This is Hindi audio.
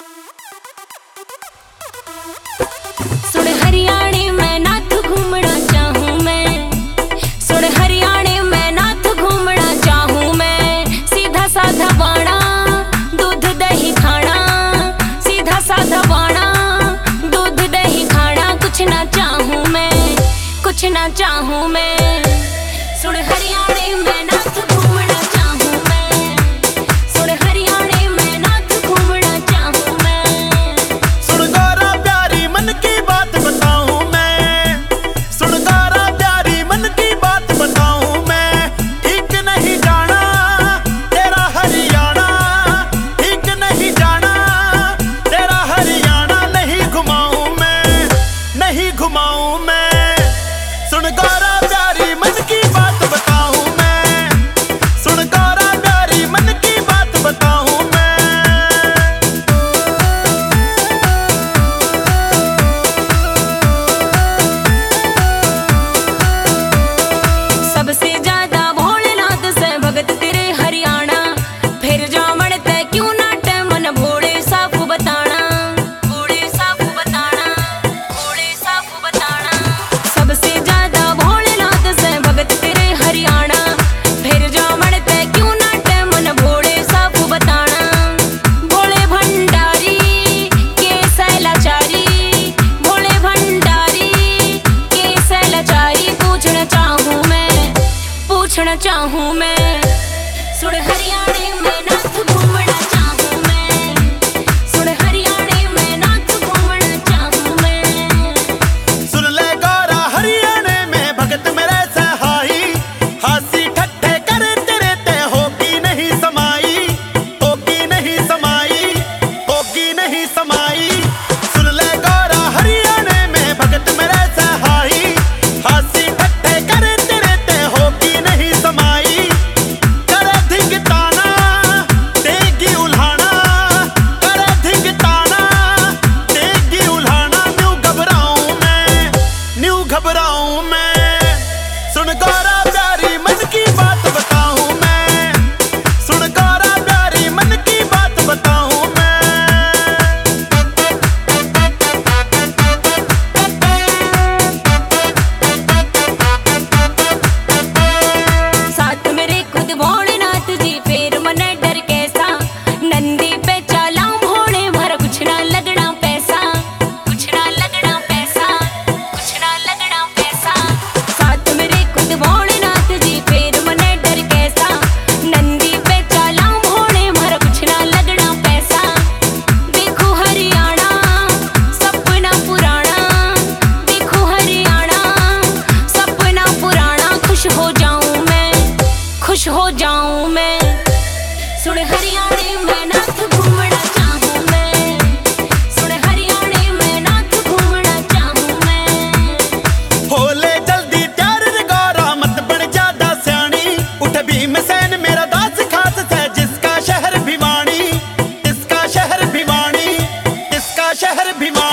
सुन हरियाणे में नाथ घूमना चाहूँ मैं, सुन हरियाणे में नाथ घूमना चाहूँ मैं। सीधा साधा बाणा दूध दही खाना, सीधा साधा बाणा दूध दही खाना। कुछ ना चाहूँ मैं, कुछ ना चाहूँ मैं। सुन हरियाणे में नाथ घूमना चाहूँ मैं, सुन हरियाणे में नाथ घूमना चाहूँ मैं। सुन गारा प्यारी मन की बात बताऊं मैं, सुन गारा प्यारी मन की बात बताऊं मैं। ठीक नहीं जाना तेरा हरियाणा, ठीक नहीं जाना तेरा हरियाणा। नहीं घुमाऊं मैं, नहीं घुमाऊं मैं। सुन गारा प्यारी मन की बात बताऊं मैं, सुन गारा प्यारी मन की बात बताऊं मैं। सबसे ज्यादा भोलेनाथ से भगत तेरे हरियाणा। फिर जा मणते क्यों नाट मन भोले साफ बताना, भोले साफ बताना, भोले साफ बताना। सबसे ज्यादा भोलेनाथ से भगत तेरे हरियाणा। फिर जा मणते क्यों नाट मन भोले साफ बताना। भोले भंडारी के सैलाचारी, भोले भंडारी के सैलाचारी। पूछना चाहूँ मैं, पूछना चाहूँ मैं। सुन हरियाणे में नाथ घूमना चाहूँ मैं, सुन हरियाणे में नाथ घूमना चाहूँ मैं। सुन ले गारा हरियाणे में भगत मेरे सहाई। हासी ठट्ठे करे तेरे ते होगी नहीं समाई, होगी नहीं समाई, होगी नहीं समाई। सुन ले गारा हरियाणे में भगत मेरे सहाई। हासी ठट्ठे करे तेरे ते होगी नहीं समाई। करे धिंगताना देगी उल्हाना, करे धिंगताना देगी उल्हाना। न्यू घबराऊं मैं, न्यू घबराऊं मैं। सुन गारा प्यारी मन की बात बताऊं मैं, सुन गारा प्यारी मन की बात बताऊं मैं। साथ मेरे खुद भोलेनाथ जी फिर मन डर कैसा। नंदी पे चला भोले भर कुछ ना लगना पैसा, कुछ ना लगना पैसा, कुछ ना लगना पैसा। साथ मेरे खुद भोलेनाथ जी फिर मन डर कैसा। नंदी पे चला भोले भर कुछ ना लगना पैसा। देखो हरियाणा सपना पुराना, देखो हरियाणा सपना पुराना। खुश हो जाऊं मैं, खुश हो जाऊं मैं। सुन हरियाणे में नाथ घूमना चाहूं मैं, सुन हरियाणे में नाथ घूमना चाहूं मैं। होले जल्दी त्यार रे गारा मत बन ज्यादा स्याणी। उठ भीमसेन मेरा दास खास है जिसका शहर भिवानी, इसका शहर भिवानी, इसका शहर भिवानी।